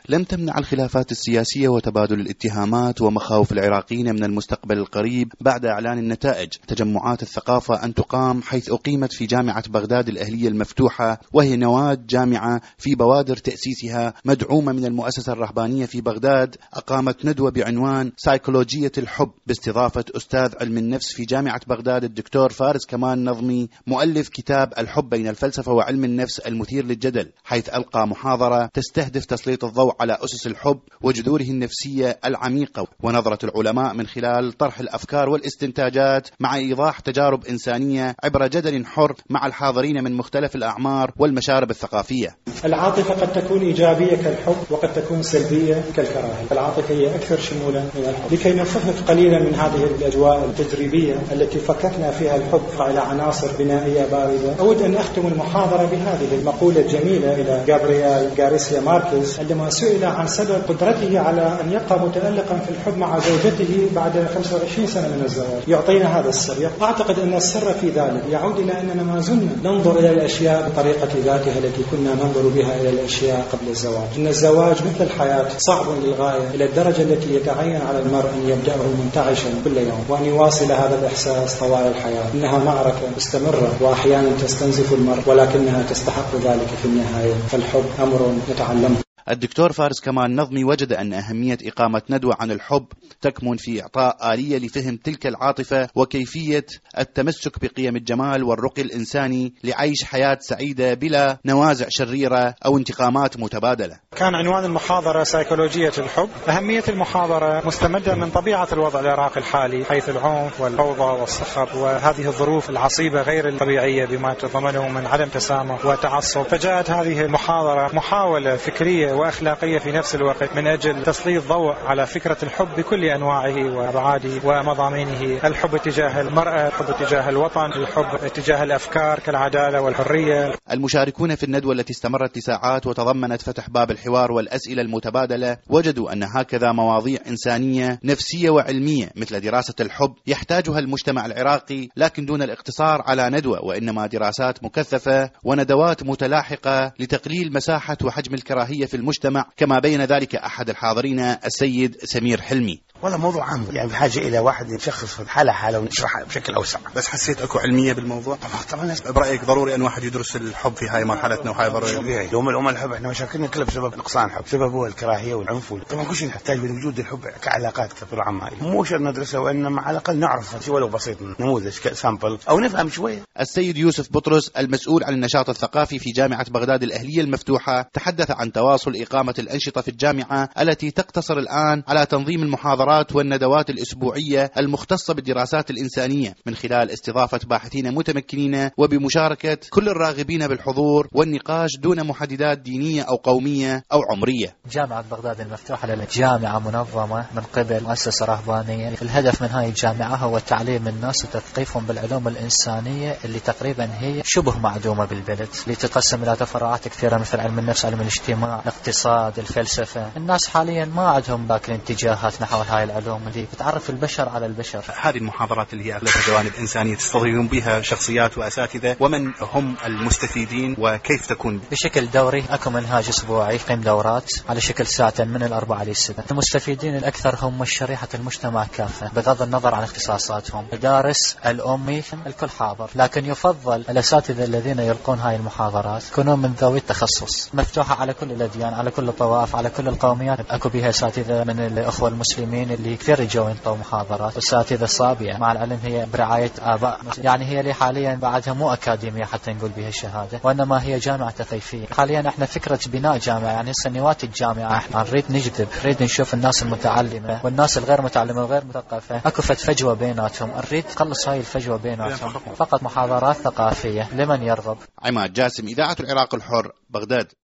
لم تمنع الخلافات السياسية وتبادل الاتهامات ومخاوف العراقيين من المستقبل القريب بعد إعلان النتائج تجمعات الثقافة أن تقام، حيث أقيمت في جامعة بغداد الأهلية المفتوحة، وهي نواة جامعة في بوادر تأسيسها مدعومة من المؤسسة الرهبانية في بغداد. أقامت ندوة بعنوان سيكولوجية الحب باستضافة أستاذ علم النفس في جامعة بغداد الدكتور فارس كمال نظمي، مؤلف كتاب الحب بين الفلسفة وعلم النفس المثير للجدل، حيث ألقى محاضرة تستهدف تسليط الضوء على أسس الحب وجذوره النفسية العميقة ونظرة العلماء من خلال طرح الأفكار والاستنتاجات مع إيضاح تجارب إنسانية عبر جدل حر مع الحاضرين من مختلف الأعمار والمشارب الثقافية. العاطفة قد تكون إيجابية كالحب وقد تكون سلبية كالكراهية. العاطفة هي أكثر شمولا من الحب. لكي نخفف قليلا من هذه الأجواء التجريبية التي فككنا فيها الحب إلى عناصر بنائية باردة، أود أن أختم المحاضرة بهذه المقولة الجميلة إلى جابرييل غارسيا ماركيز، عندما سئل عن سبب قدرته على أن يبقى متألقا في الحب مع زوجته بعد 25 سنة من الزواج. يعطينا هذا السر. أعتقد أن السر في ذلك يعود إلى أننا ما زلنا ننظر إلى الأشياء بطريقة ذاتها التي كنا ننظر بها إلى الأشياء قبل الزواج. إن الزواج مثل الحياة صعب للغاية، إلى الدرجة التي يتعين على المرء أن يبدأه منتعشا كل يوم وأن يواصل هذا الإحساس طوال الحياة. إنها معركة مستمرة وأحيانا تستنزف المرء، ولكنها تستحق ذلك في النهاية. فالحب أمر نتعلمه. الدكتور فارس كمال نظمي وجد أن أهمية إقامة ندوة عن الحب تكمن في إعطاء آلية لفهم تلك العاطفة وكيفية التمسك بقيم الجمال والرقي الإنساني لعيش حياة سعيدة بلا نوازع شريرة أو انتقامات متبادلة. كان عنوان المحاضرة سيكولوجية الحب. أهمية المحاضرة مستمدة من طبيعة الوضع العراقي الحالي، حيث العنف والفوضى والصخب وهذه الظروف العصيبة غير الطبيعية بما تضمنه من عدم تسامح وتعصب. فجاءت هذه المحاضرة محاولة فكرية وأخلاقية في نفس الوقت من أجل تسليط ضوء على فكرة الحب بكل أنواعه وأبعاده ومضامينه. الحب تجاه المرأة، الحب تجاه الوطن، الحب تجاه الأفكار كالعدالة والحرية. المشاركون في الندوة التي استمرت لساعات وتضمنت فتح باب الحوار والأسئلة المتبادلة وجدوا أن هكذا مواضيع إنسانية نفسية وعلمية مثل دراسة الحب يحتاجها المجتمع العراقي، لكن دون الاقتصار على ندوة، وإنما دراسات مكثفة وندوات متلاحقة لتقليل مساحة وحجم الكراهية في المجتمع، كما بين ذلك أحد الحاضرين السيد سمير حلمي. والله موضوع عام، يعني بحاجة إلى واحد يشخص حالة ونشرحها بشكل أوسع. بس حسيت أكو علمية بالموضوع؟ طبعا. برأيك ضروري أن واحد يدرس الحب في هاي مرحلتنا وهاي ضروري؟ يوم الحب احنا مشاكلنا كلها بسبب نقصان الحب، سببه الكراهية والعنف. طبعا كل شيء نحتاج لوجود الحب كعلاقات كثيرة عامة، مو شرط ندرسها، وإنما على الأقل نعرف شيء ولو بسيط، نموذج كسامبل أو نفهم شوية. السيد يوسف بطرس المسؤول عن النشاط الثقافي في جامعة بغداد الأهلية المفتوحة تحدث عن تواصل إقامة الأنشطة في الجامعة التي تقتصر الآن على تنظيم المحاضرات والندوات الأسبوعية المختصة بالدراسات الإنسانية من خلال استضافة باحثين متمكنين وبمشاركة كل الراغبين بالحضور والنقاش دون محددات دينية أو قومية أو عمرية. جامعة بغداد المفتوحة جامعة منظمة من قبل مؤسسة رهبانية. الهدف من هاي الجامعة هو تعليم الناس وتثقيفهم بالعلوم الإنسانية اللي تقريبا هي شبه معدومة بالبلد، اللي تقسم إلى تفرعات كثيرة مثل علم النفس، علم الاجتماع، الاقتصاد، الفلسفة. الناس حاليا ما عندهم باقي الاتجاهات نحو هاي العلوم اللي بتعرف البشر على البشر. هذه المحاضرات اللي هي أغلبها جوانب إنسانية تستضيفون بها شخصيات وأساتذة، ومن هم المستفيدين وكيف تكون؟ بشكل دوري أكو منهاج أسبوعي قيم دورات على شكل ساعتين من 4 إلى 6. المستفيدين الأكثر هم شريحة المجتمع كافة بغض النظر عن اختصاصاتهم. مدارس الأمي الكل حاضر، لكن يفضل الأساتذة الذين يلقون هاي المحاضرات يكونون من ذوي التخصص، مفتوحة على كل الأديان، على كل الطوائف، على كل القوميات. أكو بها أساتذة من الأخوة المسلمين اللي كثير يجوا ينطوا محاضرات، أساتذة صابية مع العلم هي برعاية آباء، يعني هي اللي حاليا بعدها مو أكاديمية حتى نقول بها الشهادة، وإنما هي جامعة تثقيفية. حاليا احنا فكرة بناء جامعة، يعني سنوات الجامعة احنا نريد نجذب، نريد نشوف الناس المتعلمة والناس الغير متعلمة وغير مثقفة اكو فجوة بيناتهم، نريد نخلص هاي الفجوة بيناتهم. فقط محاضرات ثقافية لمن يرغب. عماد جاسم، إذاعة العراق الحر، بغداد.